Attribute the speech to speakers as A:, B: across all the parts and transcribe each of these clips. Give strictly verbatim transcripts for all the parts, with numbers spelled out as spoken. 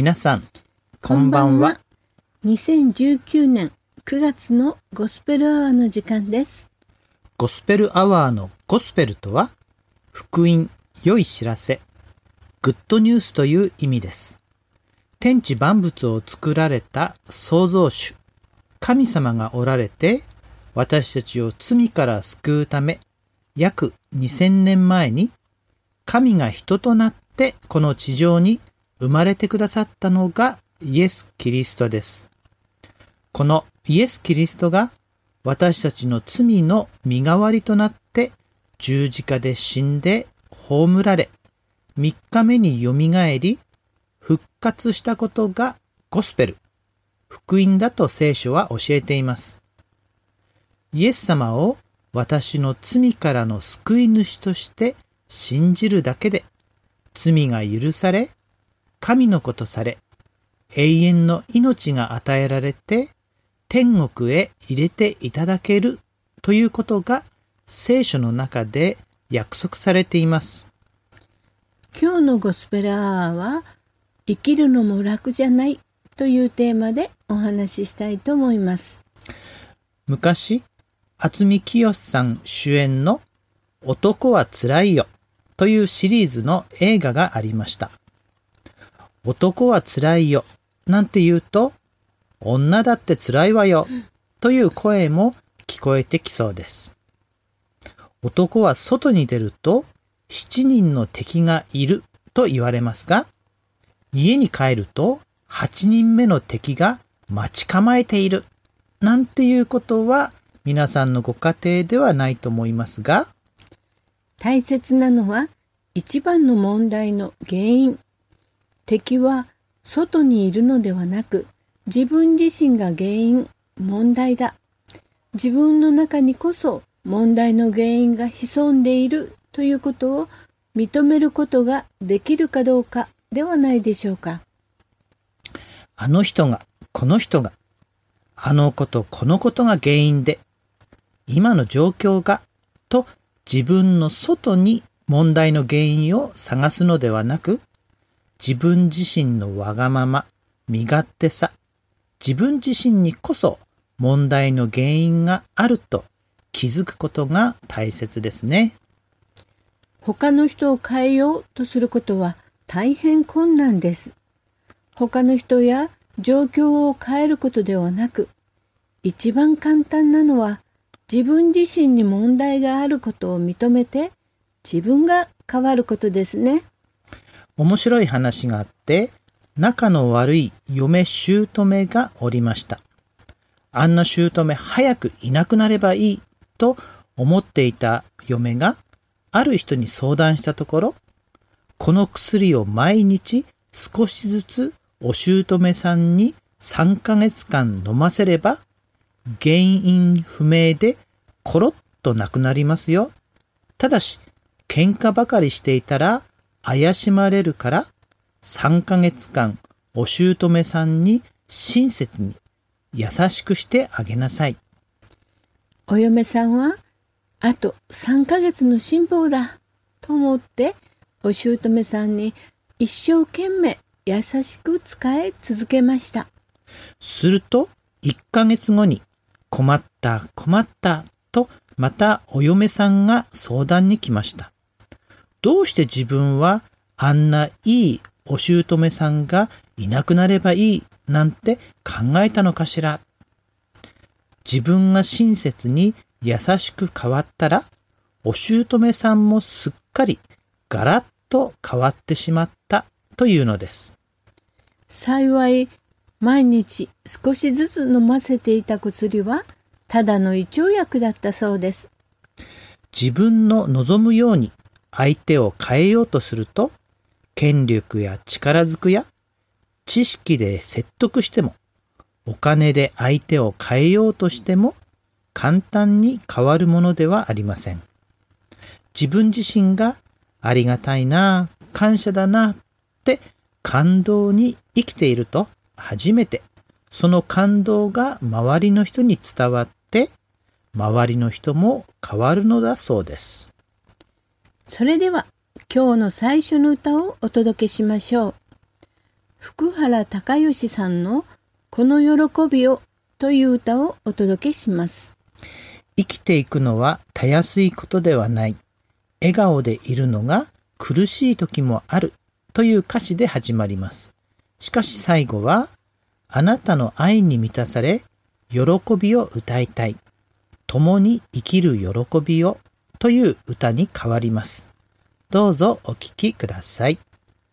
A: 皆さん、こんばんは。
B: にせんじゅうきゅうねんくがつのゴスペルアワーの時間です。
A: ゴスペルアワーのゴスペルとは、福音、良い知らせ、グッドニュースという意味です。天地万物を作られた創造主、神様がおられて、私たちを罪から救うため、約にせんねんまえに、神が人となってこの地上に生まれてくださったのがイエス・キリストです。このイエス・キリストが私たちの罪の身代わりとなって十字架で死んで葬られ、みっかめによみがえり、復活したことがゴスペル、福音だと聖書は教えています。イエス様を私の罪からの救い主として信じるだけで罪が許され、神の子とされ、永遠の命が与えられて、天国へ入れていただけるということが聖書の中で約束されています。
B: 今日のゴスペルアワーは、生きるのも楽じゃないというテーマでお話ししたいと思います。
A: 昔、渥美清さん主演の男はつらいよというシリーズの映画がありました。男はつらいよなんて言うと、女だってつらいわよという声も聞こえてきそうです。男は外に出ると七人の敵がいると言われますが、家に帰ると八人目の敵が待ち構えているなんていうことは皆さんのご家庭ではないと思いますが、
B: 大切なのは一番の問題の原因。敵は外にいるのではなく、自分自身が原因、問題だ。自分の中にこそ問題の原因が潜んでいるということを認めることができるかどうかではないでしょうか。
A: あの人が、この人が、あのことこのことが原因で、今の状況が、と自分の外に問題の原因を探すのではなく、自分自身のわがまま、身勝手さ、自分自身にこそ問題の原因があると気づくことが大切ですね。
B: 他の人を変えようとすることは大変困難です。他の人や状況を変えることではなく、一番簡単なのは自分自身に問題があることを認めて自分が変わることですね。
A: 面白い話があって、仲の悪い嫁姑がおりました。あんな姑早くいなくなればいいと思っていた嫁がある人に相談したところ、この薬を毎日少しずつお姑さんにさんかげつかん飲ませれば原因不明でコロッとなくなりますよ。ただし喧嘩ばかりしていたら怪しまれるからさんかげつかんお姑さんに親切に優しくしてあげなさい。
B: お嫁さんはあとさんかげつの辛抱だと思ってお姑さんに一生懸命優しく仕え続けました。
A: するといっかげつごに困った困ったとまたお嫁さんが相談に来ました。どうして自分はあんないいお姑さんがいなくなればいいなんて考えたのかしら。自分が親切に優しく変わったら、お姑さんもすっかりガラッと変わってしまったというのです。
B: 幸い、毎日少しずつ飲ませていた薬は、ただの胃腸薬だったそうです。
A: 自分の望むように相手を変えようとすると、権力や力ずくや知識で説得しても、お金で相手を変えようとしても、簡単に変わるものではありません。自分自身がありがたいな、感謝だなって感動に生きていると、初めてその感動が周りの人に伝わって、周りの人も変わるのだそうです。
B: それでは今日の最初の歌をお届けしましょう。 福原孝義さんのこの喜びをという歌をお届けします。
A: 生きていくのはたやすいことではない。笑顔でいるのが苦しい時もあるという歌詞で始まります。しかし最後は、あなたの愛に満たされ、喜びを歌いたい。共に生きる喜びをという歌に変わります。どうぞお聴きください。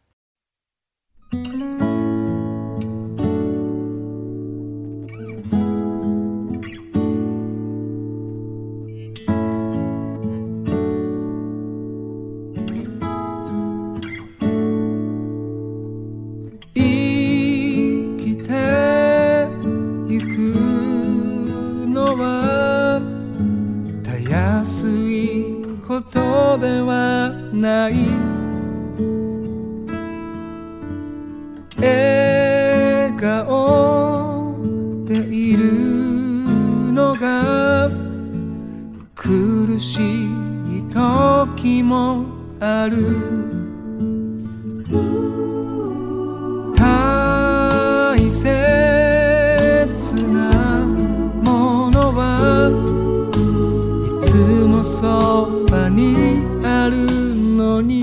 C: ことではない笑顔でいるのが苦しい時もある大切なものはいつもそばにあるのに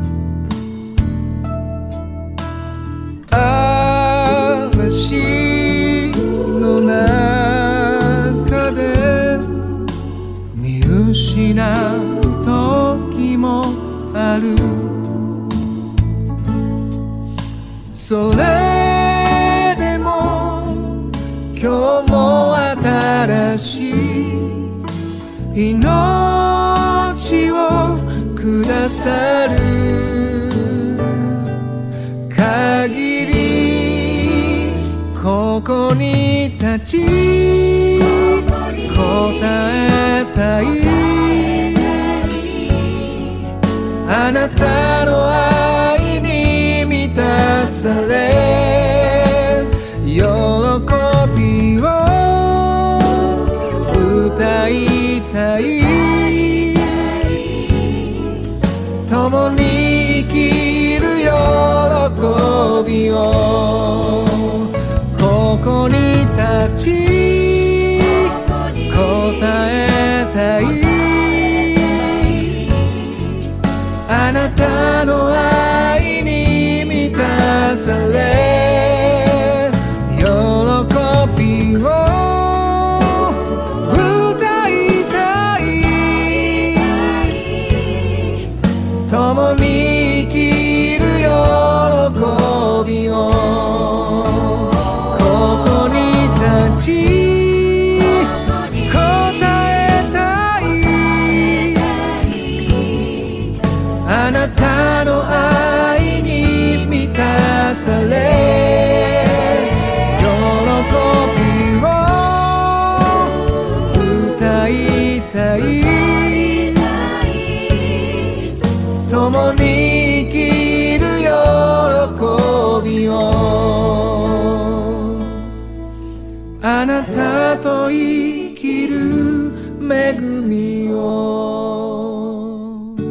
C: 嵐の中で見失う時もあるそれでも今日も新しい命をくださる限りここに立ち答えたいあなたの愛に満たされ喜びを歌いたい共に生きる喜びをここに立ち答えたいあなたの愛に満たされ喜びを共に生きる喜びをここに立ち答えたいあなたの愛に満たされ喜びを歌いたい共に生きる喜びをあなたと生きる恵みを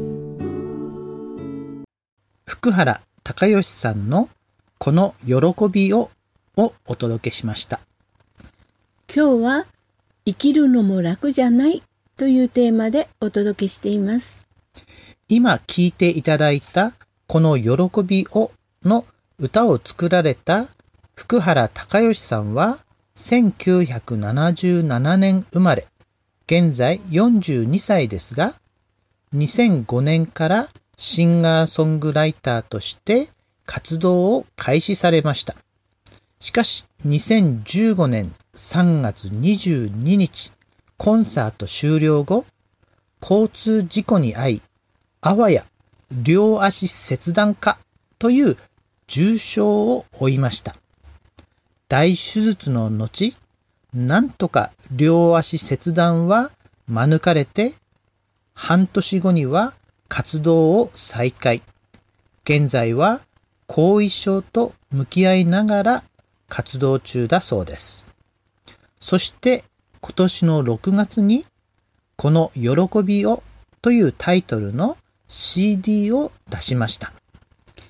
A: 福原孝義さんのこの喜びををお届けしました。
B: 今日は生きるのも楽じゃないというテーマでお届けしています。
A: 今聴いていただいたこの喜びをの歌を作られた福原孝義さんはせんきゅうひゃくななじゅうななねん生まれ、現在よんじゅうにさいですが、にせんごねんからシンガーソングライターとして活動を開始されました。しかしにせんじゅうごねんさんがつにじゅうににち、コンサート終了後、交通事故に遭い、あわや両足切断かという重傷を負いました。大手術の後、なんとか両足切断は免れて、半年後には活動を再開。現在は後遺症と向き合いながら活動中だそうです。そして今年のろくがつにこの喜びをというタイトルの シーディー を出しました。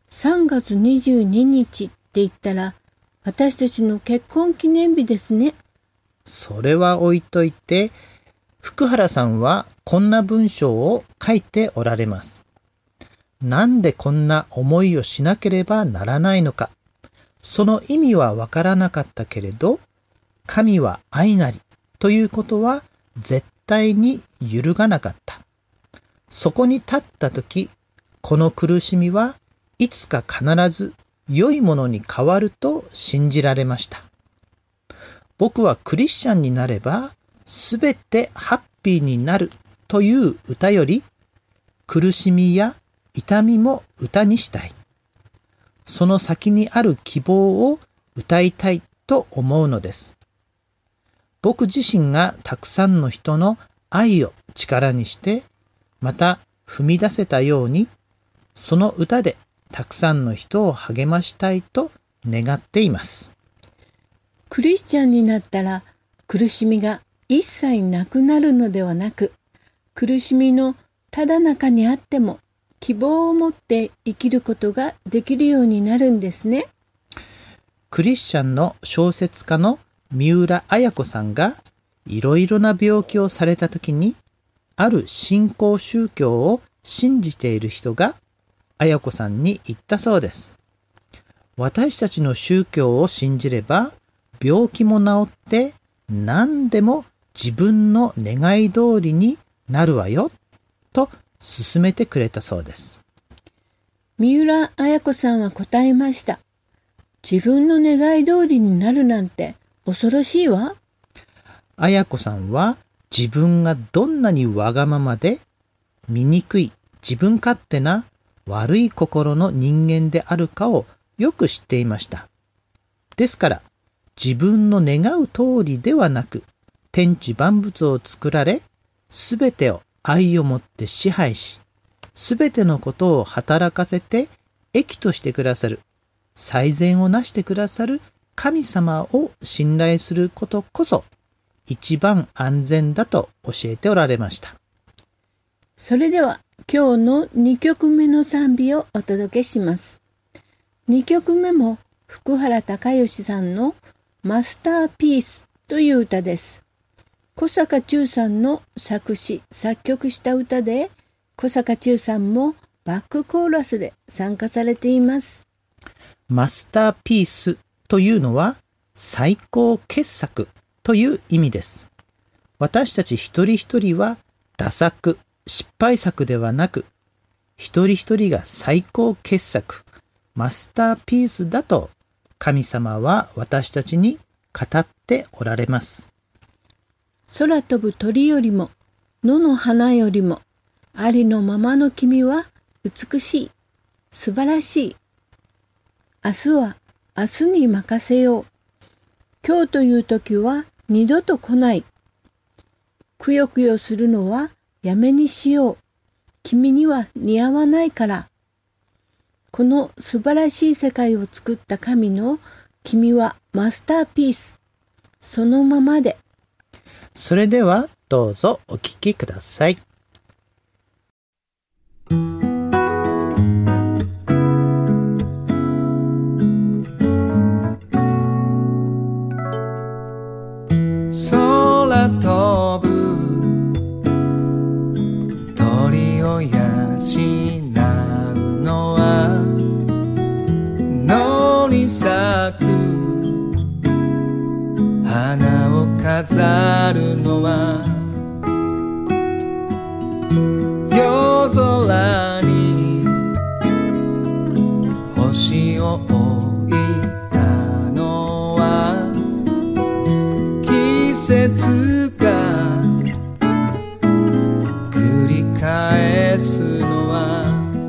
B: さんがつにじゅうににちって言ったら私たちの結婚記念日ですね。
A: それは置いといて、福原さんはこんな文章を書いておられます。なんでこんな思いをしなければならないのか。その意味はわからなかったけれど、神は愛なりということは絶対に揺るがなかった。そこに立ったとき、この苦しみはいつか必ず良いものに変わると信じられました。僕はクリスチャンになればすべてハッピーになるという歌より、苦しみや痛みも歌にしたい。その先にある希望を歌いたいと思うのです。僕自身がたくさんの人の愛を力にして、また踏み出せたように、その歌でたくさんの人を励ましたいと願っています。
B: クリスチャンになったら苦しみが一切なくなるのではなく、苦しみのただ中にあっても希望を持って生きることができるようになるんですね。
A: クリスチャンの小説家の三浦綾子さんがいろいろな病気をされたときに、ある新興宗教を信じている人が綾子さんに言ったそうです。私たちの宗教を信じれば病気も治って何でも自分の願い通りになるわよと勧めてくれたそうです。
B: 三浦綾子さんは答えました。自分の願い通りになるなんて恐ろしいわ。
A: 綾子さんは自分がどんなにわがままで醜い自分勝手な悪い心の人間であるかをよく知っていました。ですから自分の願う通りではなく、天地万物を作られ、すべてを愛をもって支配し、すべてのことを働かせて益としてくださる、最善をなしてくださる神様を信頼することこそ一番安全だと教えておられました。
B: それでは今日のにきょくめの賛美をお届けします。にきょくめも福原孝義さんのマスターピースという歌です。小坂忠さんの作詞作曲した歌で、小坂忠さんもバックコーラスで参加されています。
A: マスターピースというのは最高傑作という意味です。私たち一人一人は駄作、失敗作ではなく、一人一人が最高傑作、マスターピースだと神様は私たちに語っておられます。
B: 空飛ぶ鳥よりも野の花よりもありのままの君は美しい、素晴らしい。明日は明日に任せよう。今日という時は二度と来ない。くよくよするのはやめにしよう。君には似合わないから。この素晴らしい世界を作った神の君はマスターピース。そのままで。
A: それではどうぞお聞きください。
C: 空飛ぶ鳥を養うのは野に咲く花を飾るのは夜空に星を置いたのは季節が繰り返すのは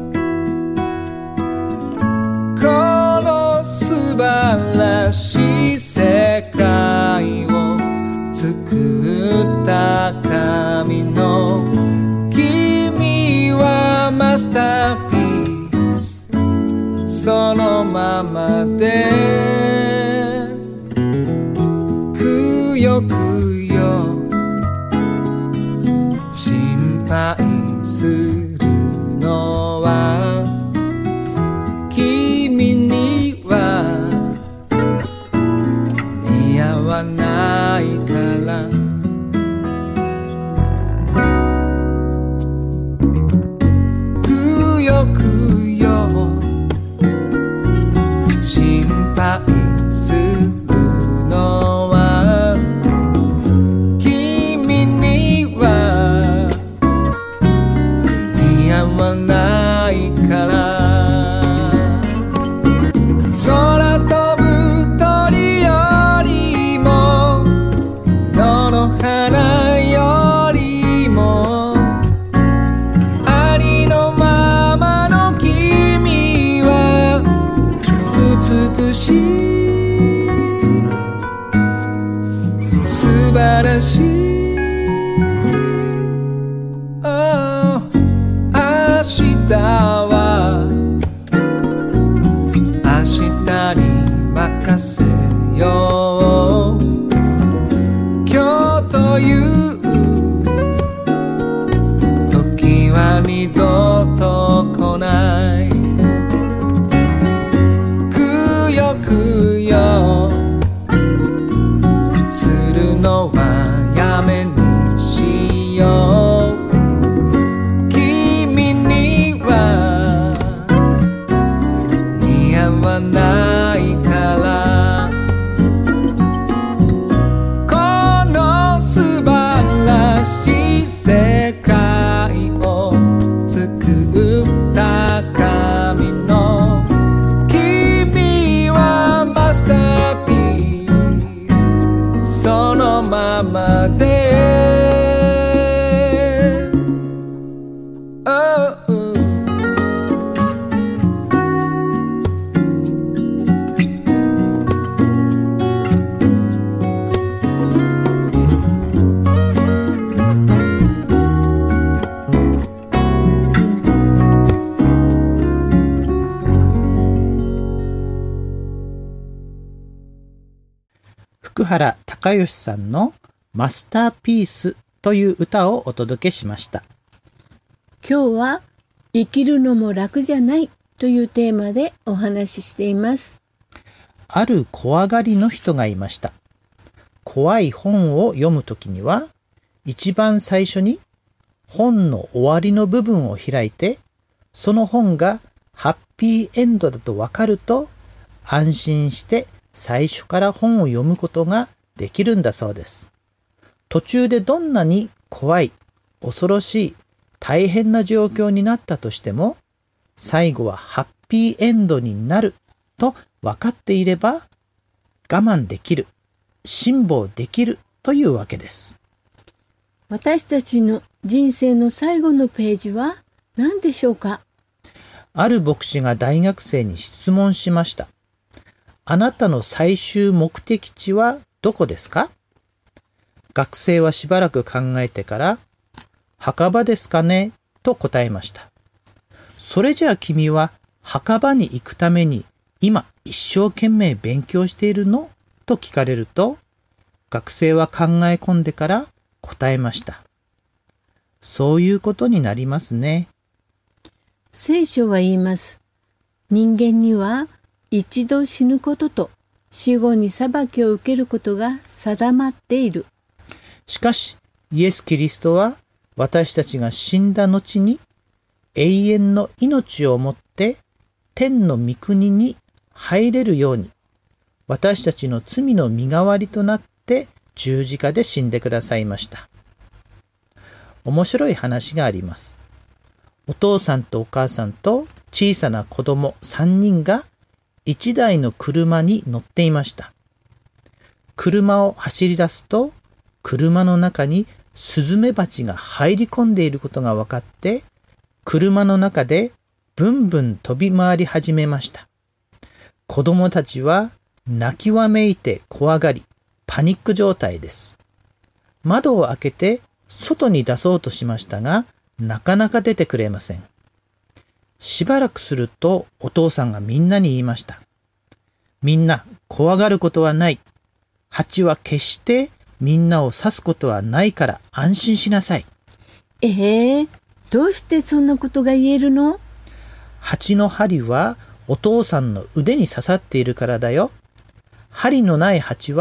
C: この素晴らしい世界を作った神の君はマスターピースそのままでくよくよ心配するのは君似合わないからくよくよ心配するのは君には似合わないから空飛ぶ鳥よりも野の花よりもありのままの君は美しい素晴らしい、oh、明日は明日に任せよう今日という時は二度と来ないくよくよするのはやめにしよう君には似合わないからこの素晴らしい世界を作った神の君はマスターピースそのままで、oh、
A: 福原孝義さんのマスターピースという歌をお届けしました。
B: 今日は生きるのも楽じゃないというテーマでお話ししています。
A: ある怖がりの人がいました。怖い本を読むときには、一番最初に本の終わりの部分を開いて、その本がハッピーエンドだとわかると安心して最初から本を読むことができるんだそうです。途中でどんなに怖い、恐ろしい、大変な状況になったとしても、最後はハッピーエンドになると分かっていれば、我慢できる、辛抱できるというわけです。
B: 私たちの人生の最後のページは何でしょうか？
A: ある牧師が大学生に質問しました。あなたの最終目的地はどこですか？学生はしばらく考えてから、墓場ですかねと答えました。それじゃあ君は墓場に行くために今一生懸命勉強しているの？と聞かれると、学生は考え込んでから答えました。そういうことになりますね。
B: 聖書は言います。人間には一度死ぬことと死後に裁きを受けることが定まっている。
A: しかし、イエス・キリストは私たちが死んだ後に永遠の命をもって天の御国に入れるように、私たちの罪の身代わりとなって十字架で死んでくださいました。面白い話があります。お父さんとお母さんと小さな子供さんにんが一台の車に乗っていました。車を走り出すと、車の中にスズメバチが入り込んでいることが分かって、車の中でブンブン飛び回り始めました。子供たちは泣きわめいて怖がり、パニック状態です。窓を開けて外に出そうとしましたが、なかなか出てくれません。しばらくするとお父さんがみんなに言いました。みんな怖がることはない。蜂は決してみんなを刺すことはないから安心しなさい。
B: ええー、どうしてそんなことが言えるの？
A: 蜂の針はお父さんの腕に刺さっているからだよ。針のない蜂は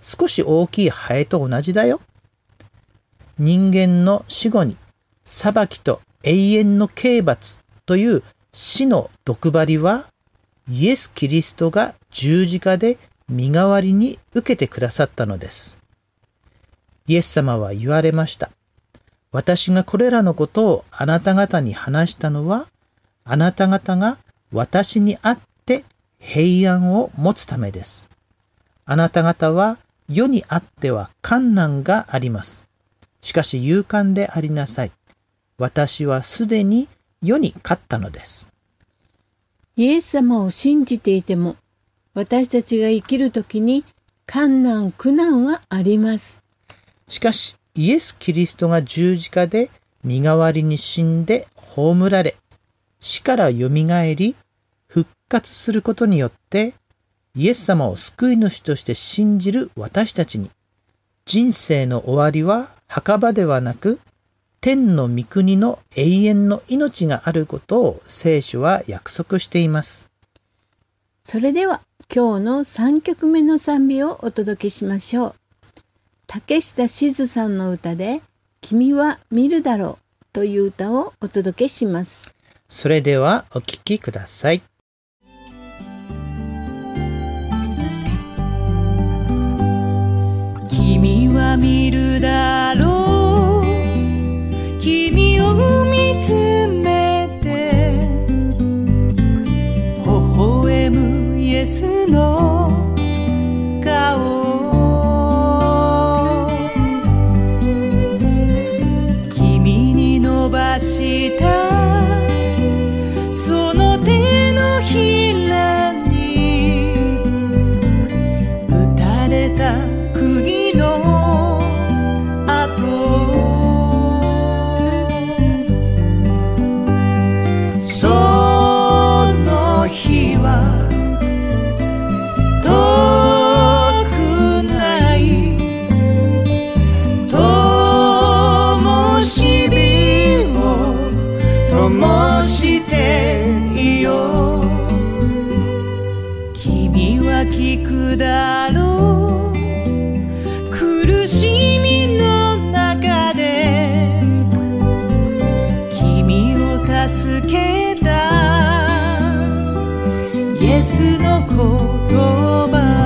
A: 少し大きいハエと同じだよ。人間の死後に裁きと永遠の刑罰という死の毒針はイエス・キリストが十字架で身代わりに受けてくださったのです。イエス様は言われました。私がこれらのことをあなた方に話したのは、あなた方が私にあって平安を持つためです。あなた方は世にあっては困難があります。しかし勇敢でありなさい。私はすでに世に勝ったのです。
B: イエス様を信じていても、私たちが生きるときに困難苦難はあります。
A: しかしイエス・キリストが十字架で身代わりに死んで葬られ、死からよみがえり復活することによってイエス様を救い主として信じる私たちに、人生の終わりは墓場ではなく天の御国の永遠の命があることを聖書は約束しています。
B: それでは今日のさんきょくめの賛美をお届けしましょう。竹下しずさんの歌で君は見るだろうという歌をお届けします。
A: それではお聴きください。
D: 君は見るだろう、君を見つめて微笑むイエスの顔、君に伸ばしたその手のひらに打たれた釘の跡、その日は遠くない灯火を灯していよ、君は聞くだろう、苦しみの中で君を助けたイエスの言葉、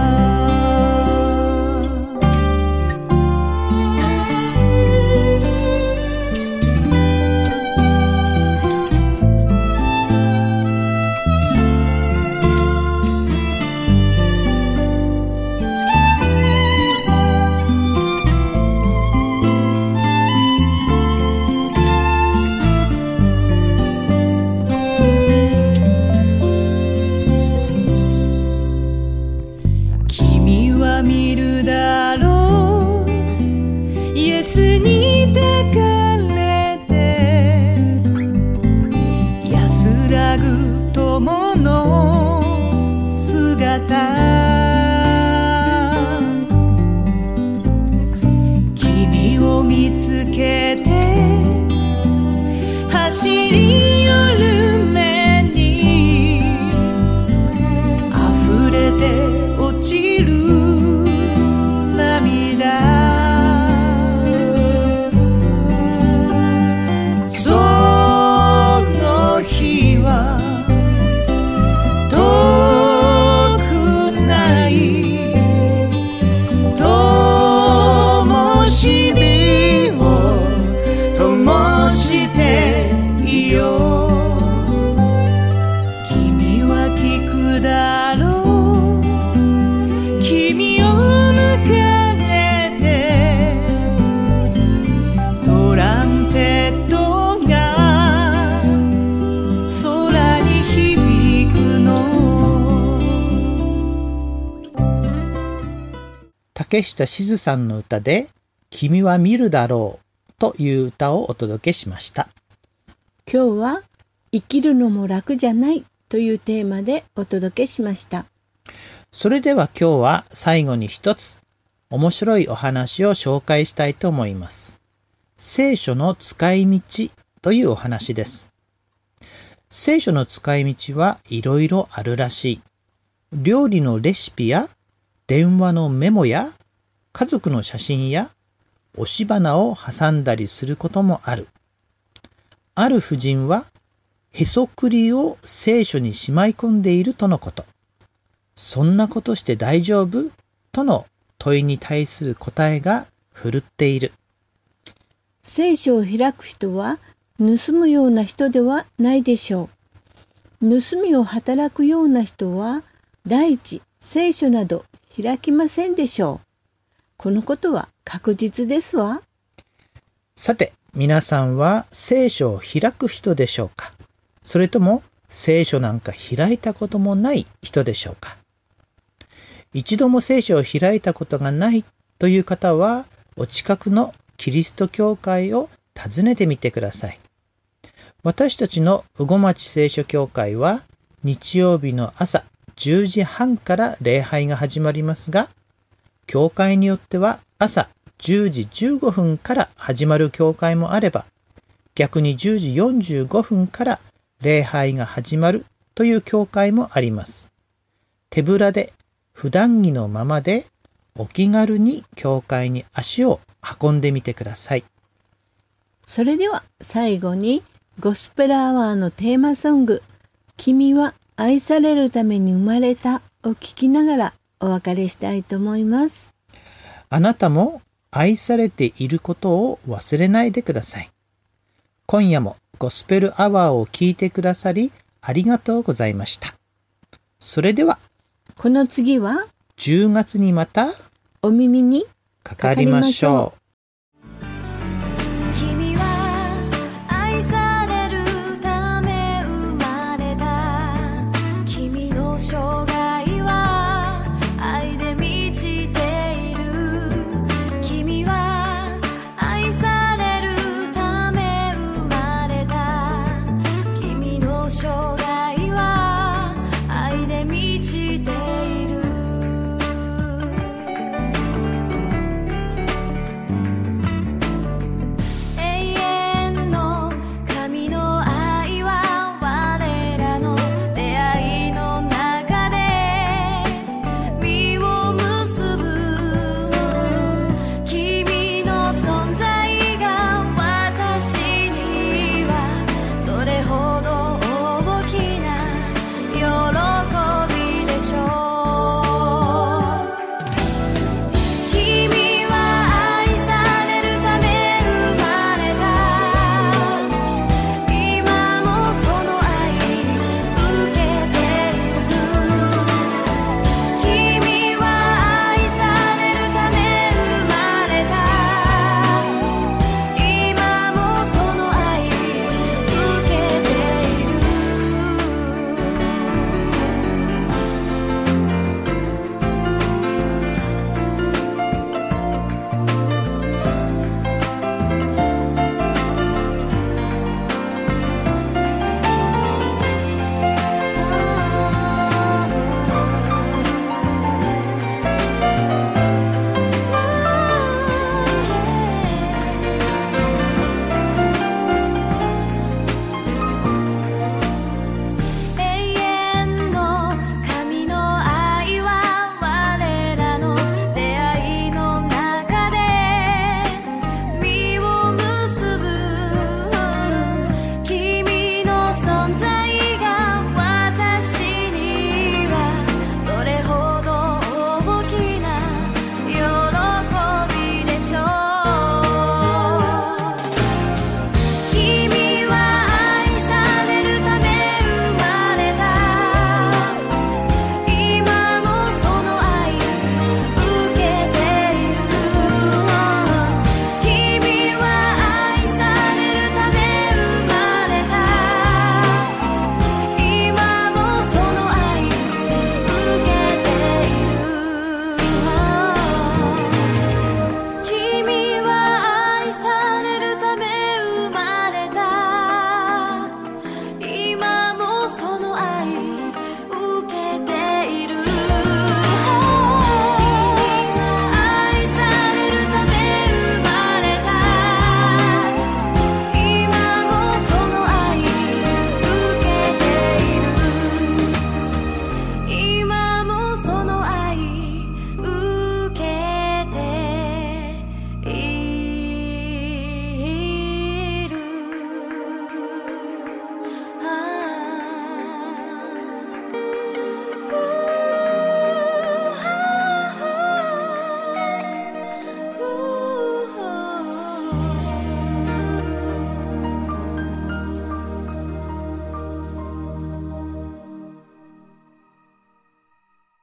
D: 見るだろう、イエスに抱かれて安らぐ友の姿、君を見つけて走り寄る目に溢れて落ちるその日は遠くない灯火を灯していよ、君は聞くだろう、君を迎えてトランペットが空に響くの。
A: 竹下しずさんの歌で君は見るだろうという歌をお届けしました。
B: 今日は生きるのも楽じゃないというテーマでお届けしました。
A: それでは今日は最後に一つ面白いお話を紹介したいと思います。聖書の使い道というお話です。聖書の使い道はいろいろあるらしい。料理のレシピや電話のメモや家族の写真や押し花を挟んだりすることもある。ある婦人はへそくりを聖書にしまい込んでいるとのこと。そんなことして大丈夫？との問いに対する答えがふるっている。
B: 聖書を開く人は盗むような人ではないでしょう。盗みを働くような人は第一、聖書など開きませんでしょう。このことは確実ですわ。
A: さて、皆さんは聖書を開く人でしょうか？それとも聖書なんか開いたこともない人でしょうか？一度も聖書を開いたことがないという方は、お近くのキリスト教会を訪ねてみてください。私たちの羽後町聖書教会は、日曜日の朝じゅうじはんから礼拝が始まりますが、教会によっては朝じゅうじじゅうごふんから始まる教会もあれば、逆にじゅうじよんじゅうごふんから礼拝が始まるという教会もあります。手ぶらで普段着のままでお気軽に教会に足を運んでみてください。
B: それでは最後にゴスペルアワーのテーマソング、君は愛されるために生まれたを聴きながらお別れしたいと思います。
A: あなたも愛されていることを忘れないでください。今夜もゴスペルアワーを聞いてくださりありがとうございました。それでは、
B: この次は
A: じゅうがつにまた
B: お耳に
A: かかりましょう。